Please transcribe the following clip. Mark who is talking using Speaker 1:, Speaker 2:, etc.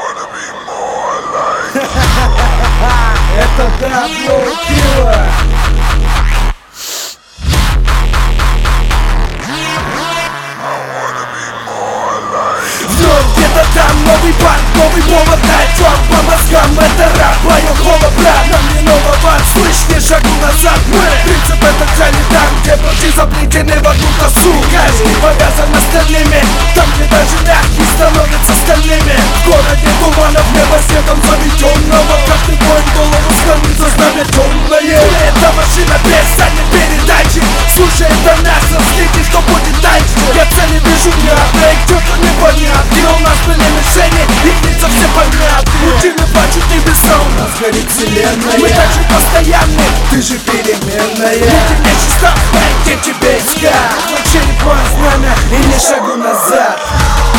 Speaker 1: Это Даблкиллер. Где-то там новый банк, новый повод дать вам по мозгам. Это рап, моё голо, брат. Нам не нового, слышь, не шагу назад. Принцип это цели там, где прочи заплетены в одну косу. Каждый повязан остальными, там где даже мягкие становятся стальными. В городе туманов, небо светом заметенного. Каждый воин голову склонится, знамя темное. Это машина без задней передачи. Слушай, это нас, разлики, что будет дальше. Я цели вижу мятно, и что-то непонятно. И у нас были мишени, их лица все понятны. Мужчины плачут небеса, у нас горит вселенная. Мы так же постоянны, ты же переменная. Люди не чиста, где тебе искать. Твой череп, мое знамя, и не шагу назад.